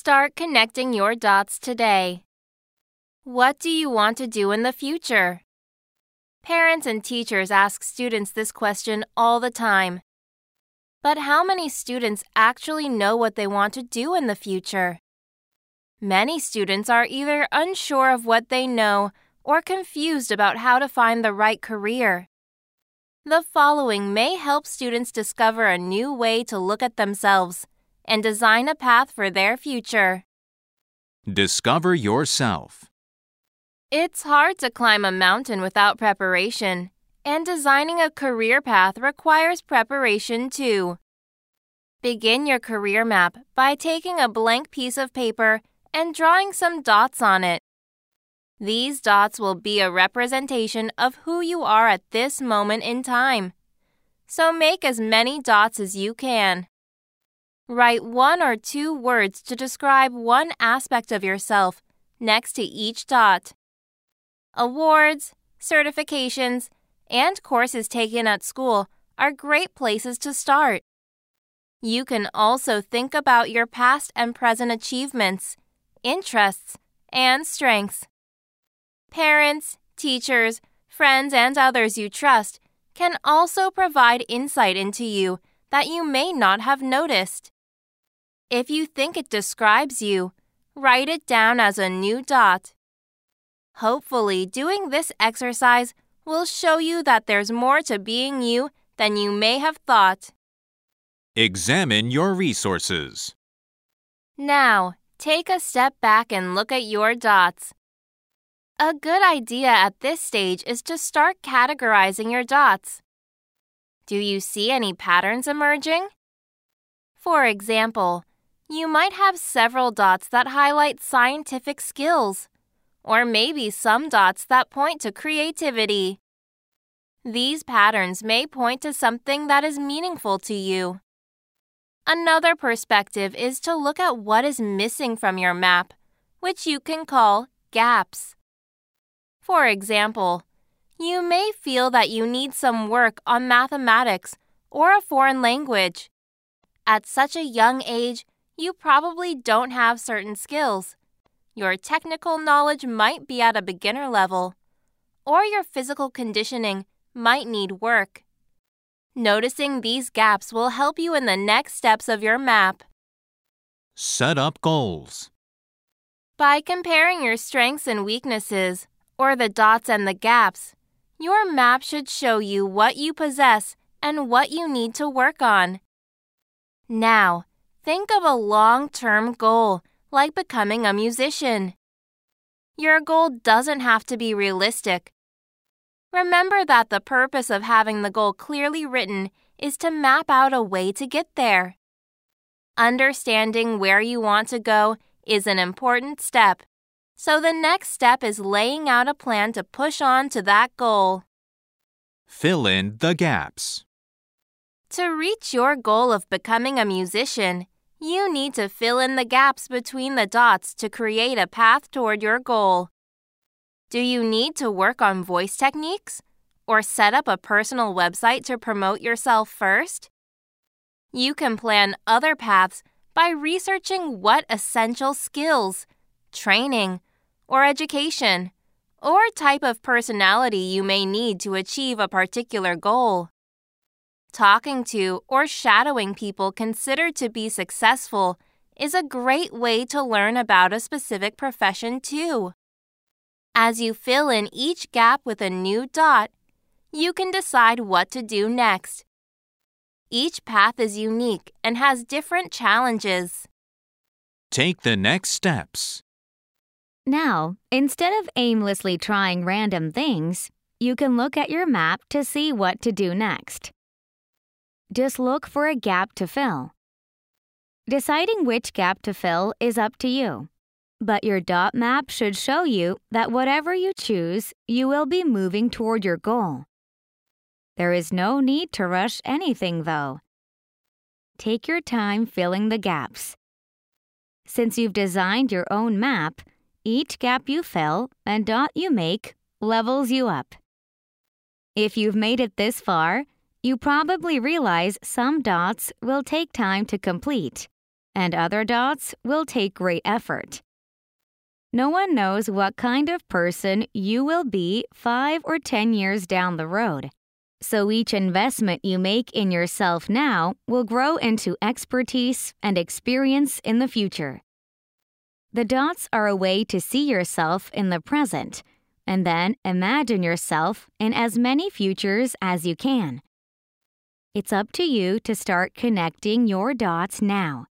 Start connecting your dots today. What do you want to do in the future? Parents and teachers ask students this question all the time. But how many students actually know what they want to do in the future? Many students are either unsure of what they know or confused about how to find the right career. The following may help students discover a new way to look at themselves and design a path for their future. Discover yourself. It's hard to climb a mountain without preparation, and designing a career path requires preparation too. Begin your career map by taking a blank piece of paper and drawing some dots on it. These dots will be a representation of who you are at this moment in time. So make as many dots as you can. Write 1 or 2 words to describe one aspect of yourself next to each dot. Awards, certifications, and courses taken at school are great places to start. You can also think about your past and present achievements, interests, and strengths. Parents, teachers, friends, and others you trust can also provide insight into you that you may not have noticed. If you think it describes you, write it down as a new dot. Hopefully, doing this exercise will show you that there's more to being you than you may have thought. Examine your resources. Now, take a step back and look at your dots. A good idea at this stage is to start categorizing your dots. Do you see any patterns emerging? For example, you might have several dots that highlight scientific skills, or maybe some dots that point to creativity. These patterns may point to something that is meaningful to you. Another perspective is to look at what is missing from your map, which you can call gaps. For example, you may feel that you need some work on mathematics or a foreign language. At such a young age, you probably don't have certain skills. Your technical knowledge might be at a beginner level, or your physical conditioning might need work. Noticing these gaps will help you in the next steps of your map. Set up goals. By comparing your strengths and weaknesses, or the dots and the gaps, your map should show you what you possess and what you need to work on. Now, think of a long-term goal, like becoming a musician. Your goal doesn't have to be realistic. Remember that the purpose of having the goal clearly written is to map out a way to get there. Understanding where you want to go is an important step, so the next step is laying out a plan to push on to that goal. Fill in the gaps. To reach your goal of becoming a musician, you need to fill in the gaps between the dots to create a path toward your goal. Do you need to work on voice techniques or set up a personal website to promote yourself first? You can plan other paths by researching what essential skills, training, or education, or type of personality you may need to achieve a particular goal. Talking to or shadowing people considered to be successful is a great way to learn about a specific profession too. As you fill in each gap with a new dot, you can decide what to do next. Each path is unique and has different challenges. Take the next steps. Now, instead of aimlessly trying random things, you can look at your map to see what to do next. Just look for a gap to fill. Deciding which gap to fill is up to you, but your dot map should show you that whatever you choose, you will be moving toward your goal. There is no need to rush anything, though. Take your time filling the gaps. Since you've designed your own map, each gap you fill and dot you make levels you up. If you've made it this far, you probably realize some dots will take time to complete. and other dots will take great effort. No one knows what kind of person you will be 5 or 10 years down the road. So each investment you make in yourself now will grow into expertise and experience in the future. The dots are a way to see yourself in the present, and then imagine yourself in as many futures as you can. It's up to you to start connecting your dots now.